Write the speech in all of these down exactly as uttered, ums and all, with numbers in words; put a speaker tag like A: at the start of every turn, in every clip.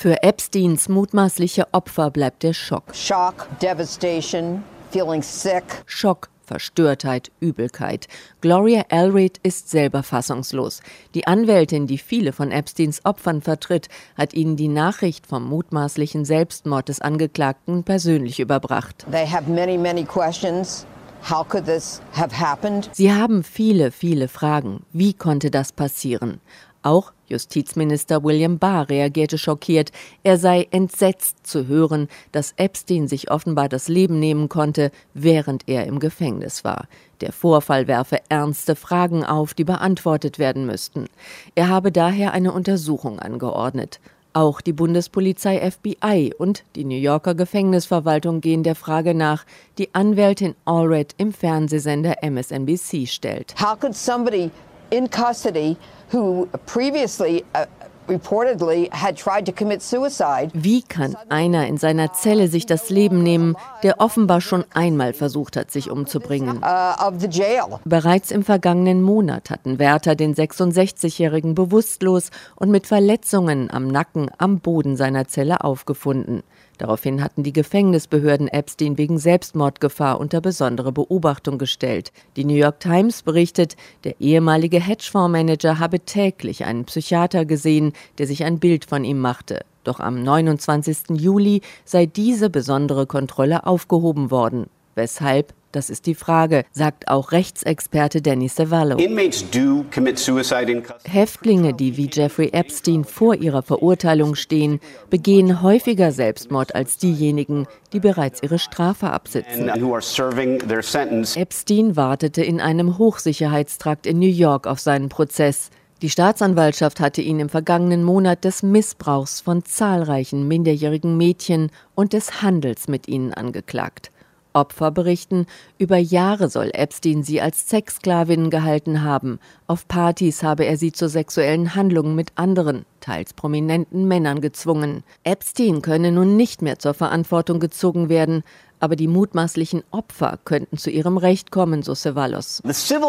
A: Für Epsteins mutmaßliche Opfer bleibt der Schock.
B: Shock, devastation, feeling sick.
A: Schock, Verstörtheit, Übelkeit. Gloria Allred ist selber fassungslos. Die Anwältin, die viele von Epsteins Opfern vertritt, hat ihnen die Nachricht vom mutmaßlichen Selbstmord des Angeklagten persönlich überbracht.
B: They have many, many questions. How could this have happened?
A: Sie haben viele, viele Fragen. Wie konnte das passieren? Auch Justizminister William Barr reagierte schockiert. Er sei entsetzt zu hören, dass Epstein sich offenbar das Leben nehmen konnte, während er im Gefängnis war. Der Vorfall werfe ernste Fragen auf, die beantwortet werden müssten. Er habe daher eine Untersuchung angeordnet. Auch die Bundespolizei F B I und die New Yorker Gefängnisverwaltung gehen der Frage nach, die Anwältin Allred im Fernsehsender M S N B C stellt.
B: How could somebody in custody who previously uh, reportedly had tried to commit suicide.
A: Wie kann einer in seiner Zelle sich das Leben nehmen, der offenbar schon einmal versucht hat, sich umzubringen?
B: Uh, of the jail.
A: Bereits im vergangenen Monat hatten Wärter den sechsundsechzigjährigen bewusstlos und mit Verletzungen am Nacken am Boden seiner Zelle aufgefunden. Daraufhin hatten die Gefängnisbehörden Epstein wegen Selbstmordgefahr unter besondere Beobachtung gestellt. Die New York Times berichtet, der ehemalige Hedgefondsmanager habe täglich einen Psychiater gesehen, der sich ein Bild von ihm machte. Doch am neunundzwanzigsten Juli sei diese besondere Kontrolle aufgehoben worden. Weshalb? Das ist die Frage, sagt auch Rechtsexperte Danny Cevallo. Häftlinge, die wie Jeffrey Epstein vor ihrer Verurteilung stehen, begehen häufiger Selbstmord als diejenigen, die bereits ihre Strafe absitzen. Epstein wartete in einem Hochsicherheitstrakt in New York auf seinen Prozess. Die Staatsanwaltschaft hatte ihn im vergangenen Monat des Missbrauchs von zahlreichen minderjährigen Mädchen und des Handels mit ihnen angeklagt. Opfer berichten, über Jahre soll Epstein sie als Sexsklavinnen gehalten haben. Auf Partys habe er sie zu sexuellen Handlungen mit anderen, teils prominenten Männern gezwungen. Epstein könne nun nicht mehr zur Verantwortung gezogen werden, aber die mutmaßlichen Opfer könnten zu ihrem Recht kommen, so Cevallos.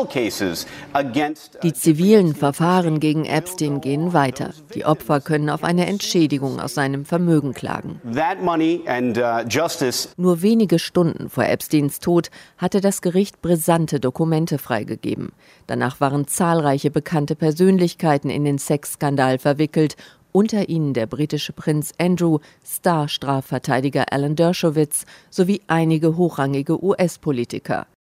A: Die zivilen Verfahren gegen Epstein gehen weiter. Die Opfer können auf eine Entschädigung aus seinem Vermögen klagen. Nur wenige Stunden vor Epsteins Tod hatte das Gericht brisante Dokumente freigegeben. Danach waren zahlreiche bekannte Persönlichkeiten in den Sexskandal verwickelt, unter ihnen der britische Prinz Andrew, Star-Strafverteidiger Alan Dershowitz sowie einige hochrangige U S-Politiker.